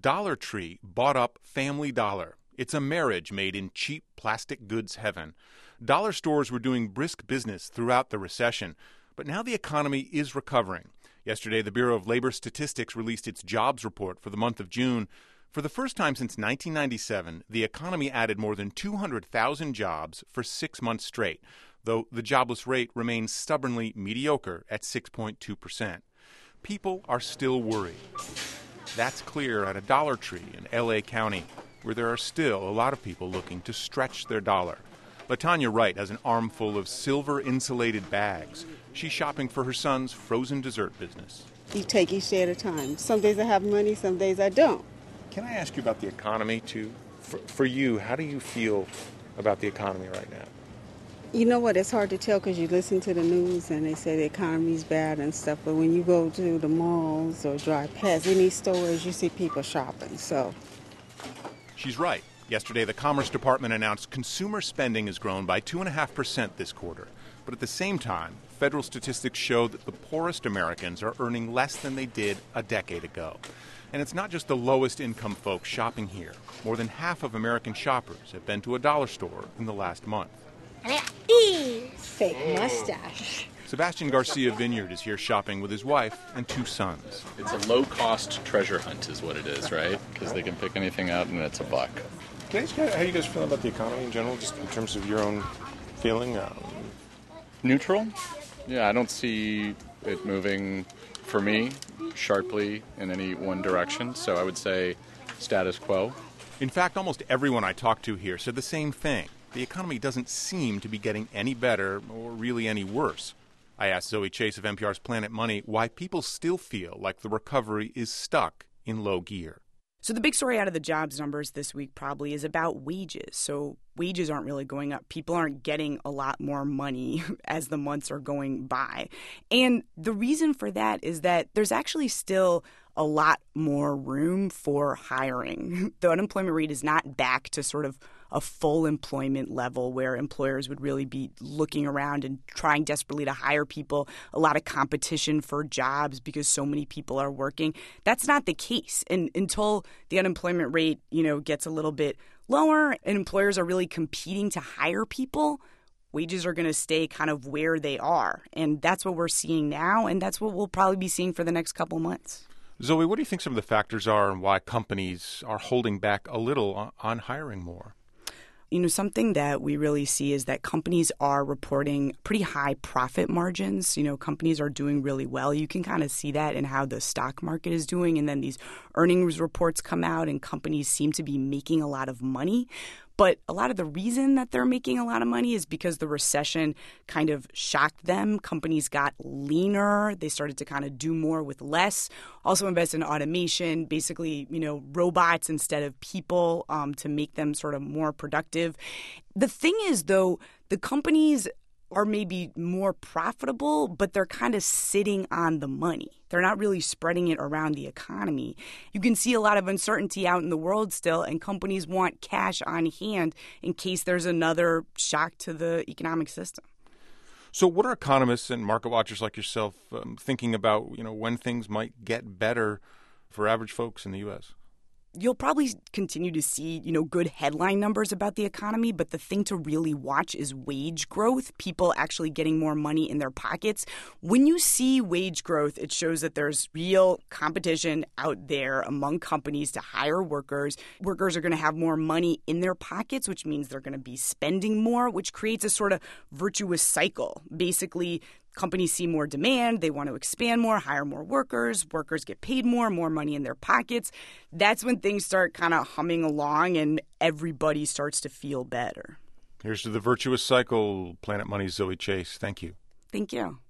Dollar Tree bought up Family Dollar. It's a marriage made in cheap plastic goods heaven. Dollar stores were doing brisk business throughout the recession, but now the economy is recovering. Yesterday, the Bureau of Labor Statistics released its jobs report for the month of June. For the first time since 1997, the economy added more than 200,000 jobs for 6 months straight, though the jobless rate remains stubbornly mediocre at 6.2%. People are still worried. That's clear at a Dollar Tree in L.A. County, where there are still a lot of people looking to stretch their dollar. LaTanya Wright has an armful of silver-insulated bags. She's shopping for her son's frozen dessert business. You take each day at a time. Some days I have money, some days I don't. Can I ask you about the economy, too? For you, how do you feel about the economy right now? You know what? It's hard to tell because you listen to the news and they say the economy's bad and stuff. But when you go to the malls or drive past any stores, you see people shopping. So she's right. Yesterday, the Commerce Department announced consumer spending has grown by 2.5% this quarter. But at the same time, federal statistics show that the poorest Americans are earning less than they did a decade ago. And it's not just the lowest income folks shopping here. More than half of American shoppers have been to a dollar store in the last month. Fake mustache. Sebastian Garcia Vineyard is here shopping with his wife and 2 sons. It's a low-cost treasure hunt is what it is, right? Because they can pick anything out and it's $1. Can I ask you how you guys feel about the economy in general, just in terms of your own feeling? Neutral? Yeah, I don't see it moving, for me, sharply in any one direction. So I would say status quo. In fact, almost everyone I talked to here said the same thing. The economy doesn't seem to be getting any better or really any worse. I asked Zoe Chase of NPR's Planet Money why people still feel like the recovery is stuck in low gear. So the big story out of the jobs numbers this week probably is about wages. So wages aren't really going up. People aren't getting a lot more money as the months are going by. And the reason for that is that there's actually still a lot more room for hiring. The unemployment rate is not back to sort of a full employment level where employers would really be looking around and trying desperately to hire people, a lot of competition for jobs because so many people are working. That's not the case. And until the unemployment rate, gets a little bit lower and employers are really competing to hire people, wages are going to stay kind of where they are. And that's what we're seeing now, and that's what we'll probably be seeing for the next couple of months. Zoe, what do you think some of the factors are and why companies are holding back a little on hiring more? Something that we really see is that companies are reporting pretty high profit margins. Companies are doing really well. You can kind of see that in how the stock market is doing. And then these earnings reports come out and companies seem to be making a lot of money. But a lot of the reason that they're making a lot of money is because the recession kind of shocked them. Companies got leaner. They started to kind of do more with less. Also invest in automation, basically, robots instead of people to make them sort of more productive. The thing is, though, the companies are maybe more profitable, but they're kind of sitting on the money. They're not really spreading it around the economy. You can see a lot of uncertainty out in the world still, and companies want cash on hand in case there's another shock to the economic system. So what are economists and market watchers like yourself thinking about, when things might get better for average folks in the U.S.? You'll probably continue to see, good headline numbers about the economy, but the thing to really watch is wage growth, people actually getting more money in their pockets. When you see wage growth, it shows that there's real competition out there among companies to hire workers. Workers are going to have more money in their pockets, which means they're going to be spending more, which creates a sort of virtuous cycle. Basically, companies see more demand, they want to expand more, hire more workers get paid more money in their pockets. That's when things start kind of humming along and everybody starts to feel better. Here's to the virtuous cycle. Planet Money's Zoe Chase. Thank you. Thank you.